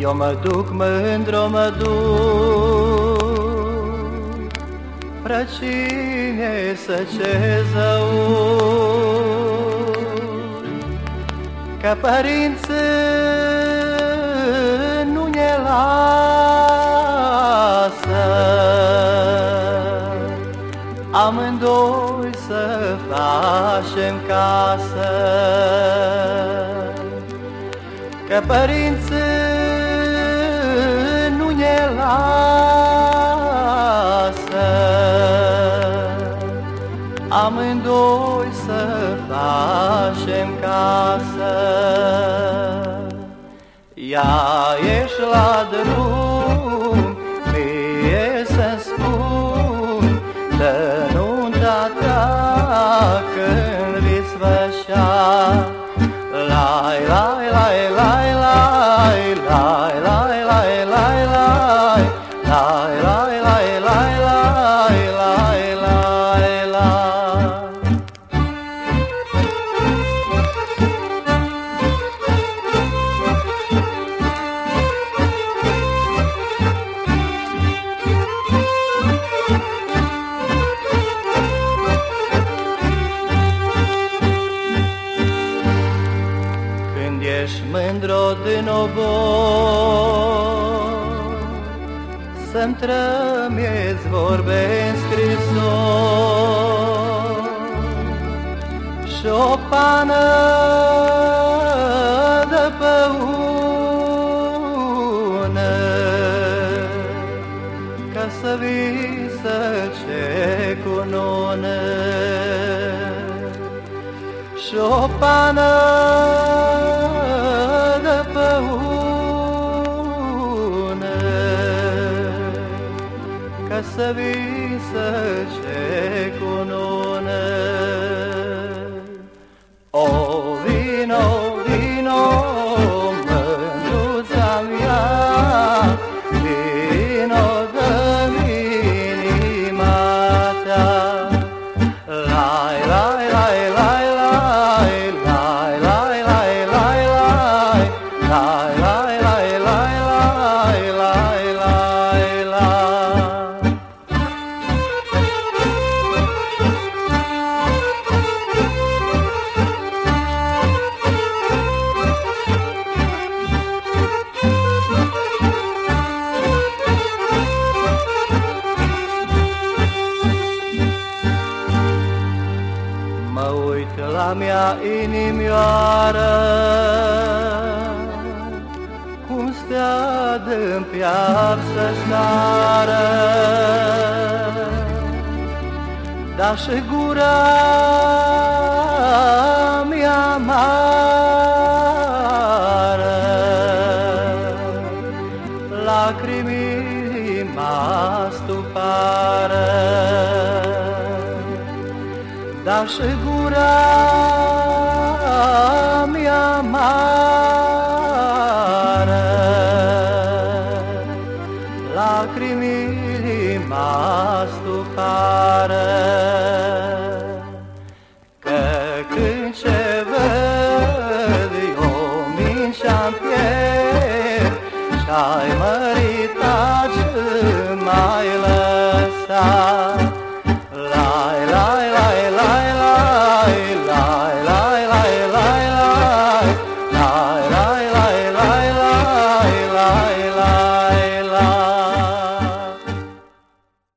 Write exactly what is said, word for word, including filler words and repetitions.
Eu mă duc mândru, mă duc Răcine să ce zău, Că părinții nu ne lasă amândoi să facem casă, Că părinții nu ne lasă amândoi să facem casă. Ia ieși la drum, mie să-mi spun de nunta ta când vei sfârșa. Lai, lai, lai, lai, lai, lai, lai, lai, lai, lai, lai, lai, lai, lai, lai, lai, lai, lai. Ești mândru din obor, să-mi trămiezi vorbe în scrisor și o pană de păună, ca să vii să ce cunună, și o pană de păună, ca să vii să ce cunună. O, vino, vino, mândruța mea, vino dă-mi inima ta. Lai, lai, lai, lai, lai, lai, lai, lai, lai, lai, lai, lai, lai, lai, lai, lai, lai, lai. Mă uit la mea inimioară, cum stea dă-n piață-și nară, dar și gura mea amară, lacrimii m-astupară, dar și gura mea amară, lacrimii m-astupară. Că când ce văd eu min și-am pierd, și-ai mărit